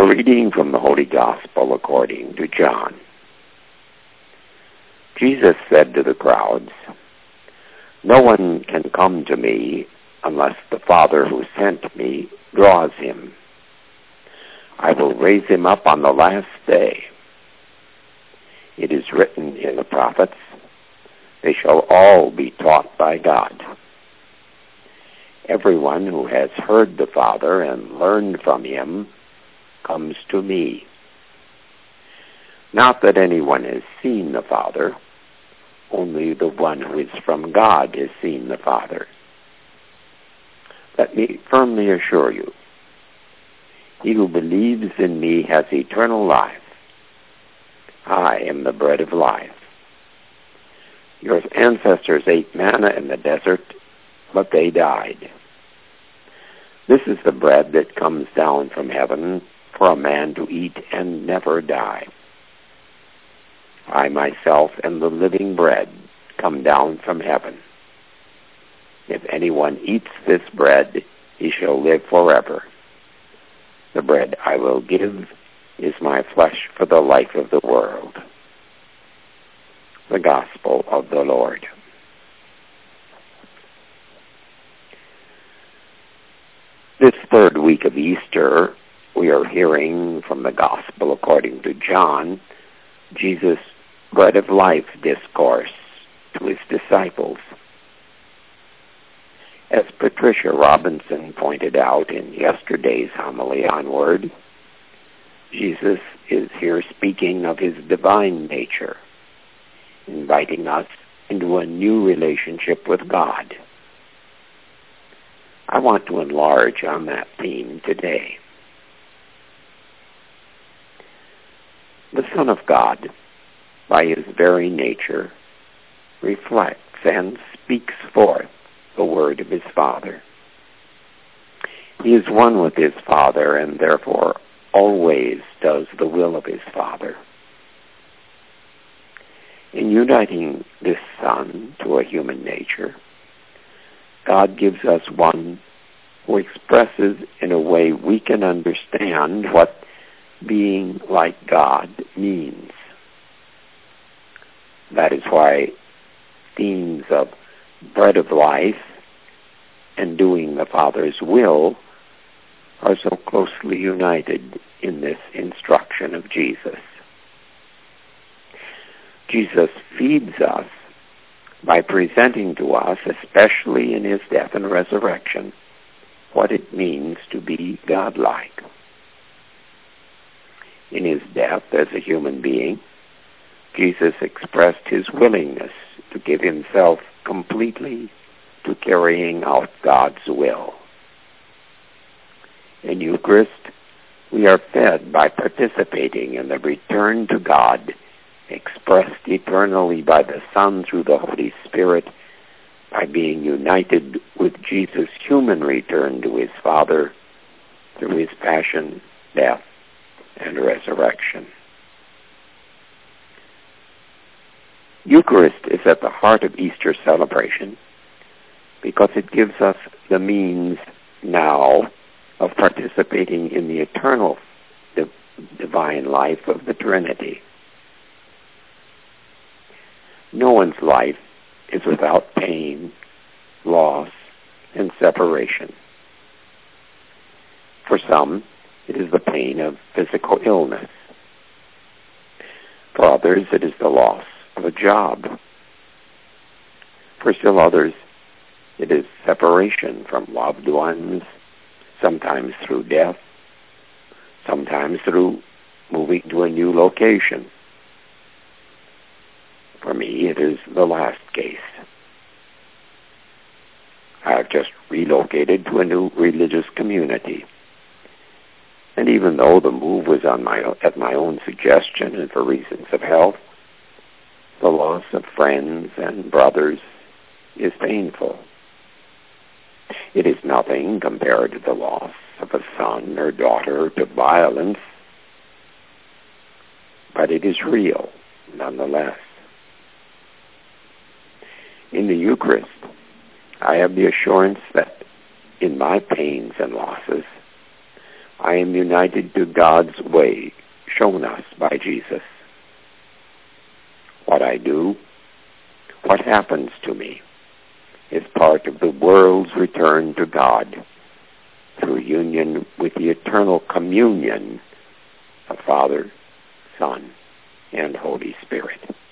A reading from the Holy Gospel according to John. Jesus said to the crowds, "No one can come to me unless the Father who sent me draws him. I will raise him up on the last day. It is written in the prophets, they shall all be taught by God. Everyone who has heard the Father and learned from him comes to me. Not that anyone has seen the Father, only the one who is from God has seen the Father. Let me firmly assure you, he who believes in me has eternal life. I am the bread of life. Your ancestors ate manna in the desert, but they died. This is the bread that comes down from heaven for a man to eat and never die. I myself am the living bread come down from heaven. If anyone eats this bread, he shall live forever. The bread I will give is my flesh for the life of the world." The Gospel of the Lord. This third week of Easter, we are hearing from the Gospel according to John, Jesus' bread of life discourse to his disciples. As Patricia Robinson pointed out in yesterday's homily on Word, Jesus is here speaking of his divine nature, inviting us into a new relationship with God. I want to enlarge on that theme today. The Son of God, by his very nature, reflects and speaks forth the word of his Father. He is one with his Father and therefore always does the will of his Father. In uniting this Son to a human nature, God gives us one who expresses in a way we can understand what being like God means. That is why themes of bread of life and doing the Father's will are so closely united in this instruction of Jesus. Jesus feeds us by presenting to us, especially in his death and resurrection, what it means to be godlike. In his death as a human being, Jesus expressed his willingness to give himself completely to carrying out God's will. In Eucharist, we are fed by participating in the return to God expressed eternally by the Son through the Holy Spirit, by being united with Jesus' human return to his Father through his passion, death, and resurrection. Eucharist is at the heart of Easter celebration because it gives us the means now of participating in the eternal divine life of the Trinity. No one's life is without pain, loss, and separation. For some, it is the pain of physical illness. For others, it is the loss of a job. For still others, it is separation from loved ones, sometimes through death, sometimes through moving to a new location. For me, it is the last case. I have just relocated to a new religious community. And even though the move was at my own suggestion and for reasons of health, the loss of friends and brothers is painful. It is nothing compared to the loss of a son or daughter to violence, but it is real nonetheless. In the Eucharist, I have the assurance that in my pains and losses, I am united to God's way, shown us by Jesus. What I do, what happens to me, is part of the world's return to God through union with the eternal communion of Father, Son, and Holy Spirit.